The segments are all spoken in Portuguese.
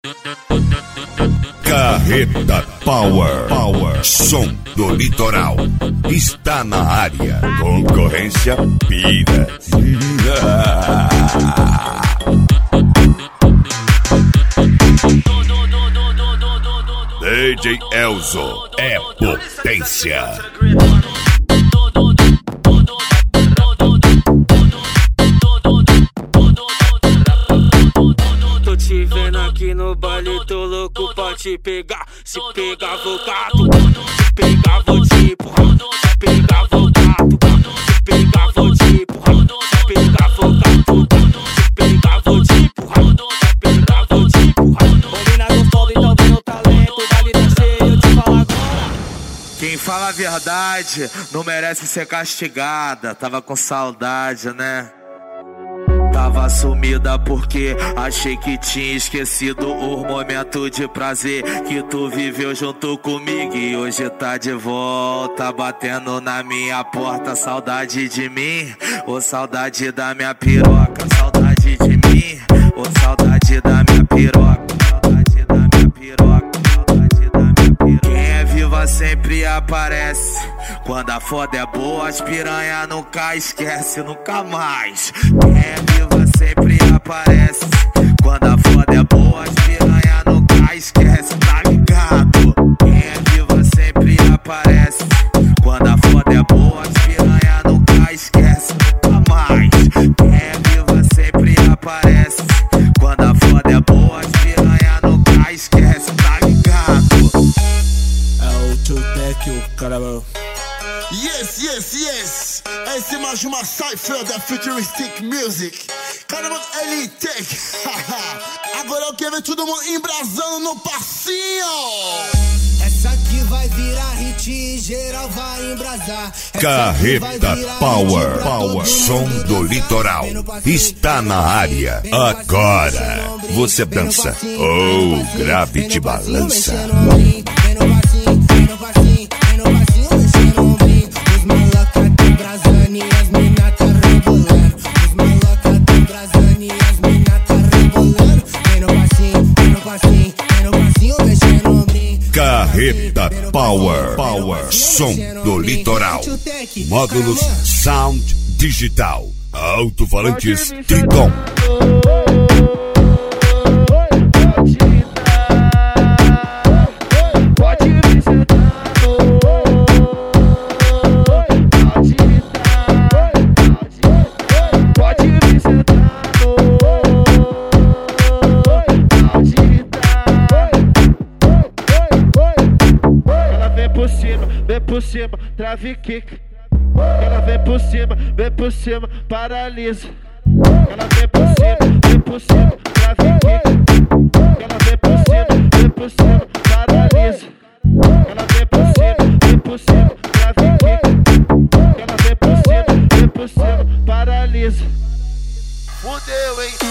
Carreta Power, som do litoral, está na área, concorrência pira. DJ Elzo é potência. Tô te vendo aqui no baile, tô louco pra te pegar. Se pegar vou gato, se pegar vou te empurrar. Se pegar vou gato, se pegar vou te empurrar. Se pegar vou gato, se pegar vou te empurrar. Se pegar vou te empurrar. Combina gostosa, então vem o talento. O baile tá cheio, eu te falo agora. Quem fala a verdade não merece ser castigada. Tava com saudade, né? Tava sumida porque achei que tinha esquecido o momento de prazer que tu viveu junto comigo. E hoje tá de volta, batendo na minha porta. Saudade de mim, ou saudade da minha piroca. Saudade de mim, ou saudade da minha piroca. Saudade da minha piroca, saudade da minha piroca. Quem é viva sempre aparece. Quando a foda é boa, as piranha nunca esquece, nunca mais. Quem é viva sempre aparece. Quando a foda é boa, as piranha nunca esquece, tá ligado? Quem é viva sempre aparece. Quando a foda é boa, as piranha nunca esquece, nunca mais. Quem é viva sempre aparece. Quando a foda é boa, as piranha nunca esquece, tá ligado? É o Tutec, o caramba. Yes, yes, yes! Essa é mais uma cypher da Futuristic Music. Caramba, ele tem. Agora eu quero ver todo mundo embrasando no passinho. Essa aqui vai virar hit e geral vai embrasar. Carreta Power, som do litoral, está na área. Agora você dança ou grave te balança. Carreta Power, som do litoral. Módulos Sound Digital. Alto-falantes Ticom. Vem por cima, trave kick. Ela vem por cima, paralisa. Ela vem por cima, trave kick. Ela vem por cima, paralisa. Ela vem por cima, trave kick. Ela vem por cima, paralisa. Fudeu, hein?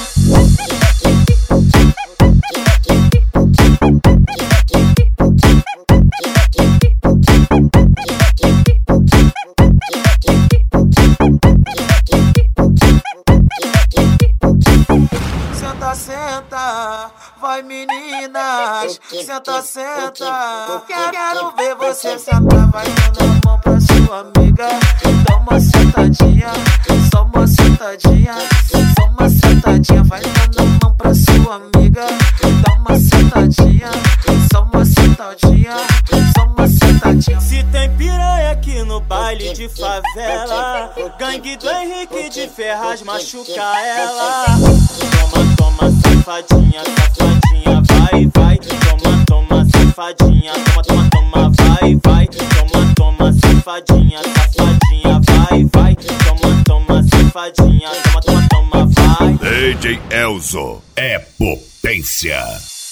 Senta, senta, vai meninas. Senta, senta. Quero ver você sentar. Vai dando a mão pra sua amiga. Dá uma sentadinha, só uma sentadinha. Só uma sentadinha. Vai dando a mão pra sua amiga. Dá uma sentadinha, só uma sentadinha. Só uma sentadinha. Se tem piranha aqui no baile de favela, gangue do Henrique de Ferraz machuca ela. Toma, toma, safadinha, safadinha, vai, vai. Toma, toma, safadinha, toma, toma, toma, vai, vai. Toma, toma, safadinha, safadinha, vai, vai. Toma, toma, safadinha, toma, toma, toma, vai. DJ Elzo é potência.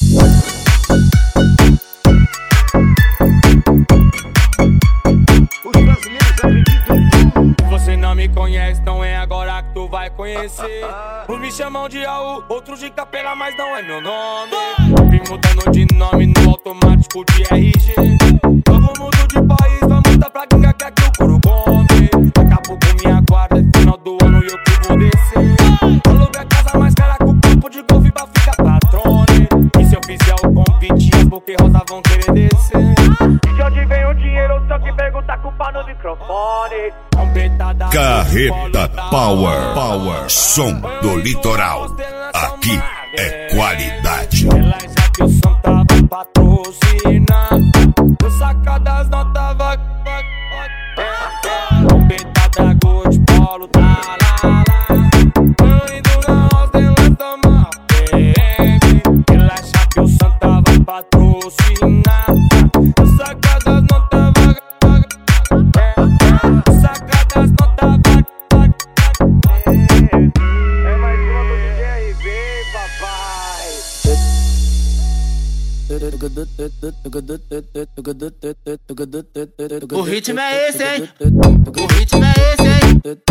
Você não me conhece, então é agora que tu vai conhecer. Uns me chamam de Aú, outros de Capela, mas não é meu nome. Vim mudando de nome no automático de RG. Todo mundo de país vai mudar pra quem quer que o couro come. Daqui a pouco minha guarda, final do ano e eu que vou descer. Aluguei a casa mais cara com campo de golfe pra ficar patrone. E se eu fizer que rosa vão querer descer. De onde vem o dinheiro, só que pergunta culpa no microfone. Carreta Power, som do litoral. Aqui é qualidade. Relaxa que o som tava patrocinando. O sacadas não tava. Trompetada Gold Paulo tá lá. Eu indo na house dela tomar PM. Relaxa que o som tava patrocinando. O sacadas não tava. Sacadas não tava. É mais uma do DJ RB, papai. O ritmo é esse, hein? O ritmo é esse, hein?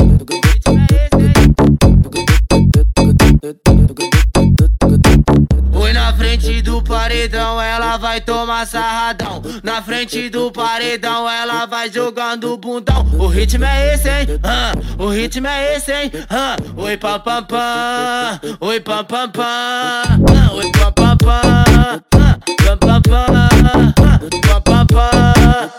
Oi, na frente do paredão, ela vai tomar sarradão. Na frente do paredão, ela vai jogando bundão. O ritmo é esse, hein? O ritmo é esse, hein? Oi, pam pam pam. Oi, pam pam pam. Oi, pam pam pam. Pam pam pam. Pam pam pam.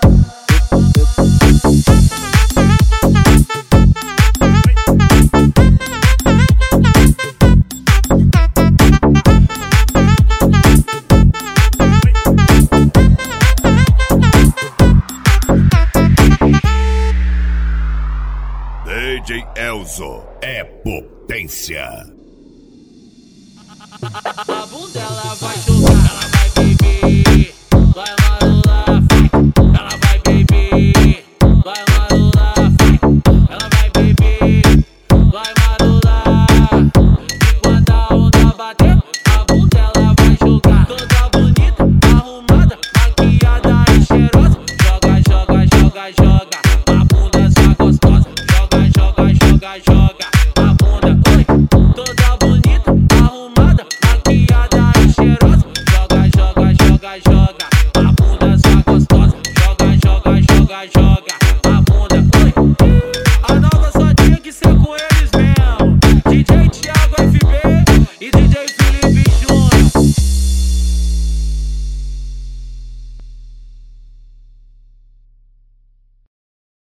DJ Elzo é potência. A bunda ela vai jogar, ela vai beber, vai marolar, ela vai beber, vai marolar, ela vai beber, vai marolar. E quando a onda bater, a bunda ela vai jogar. Toda bonita, arrumada, maquiada e cheirosa. Joga, joga, joga, joga, a bunda só gostosa. Joga, joga, joga, joga.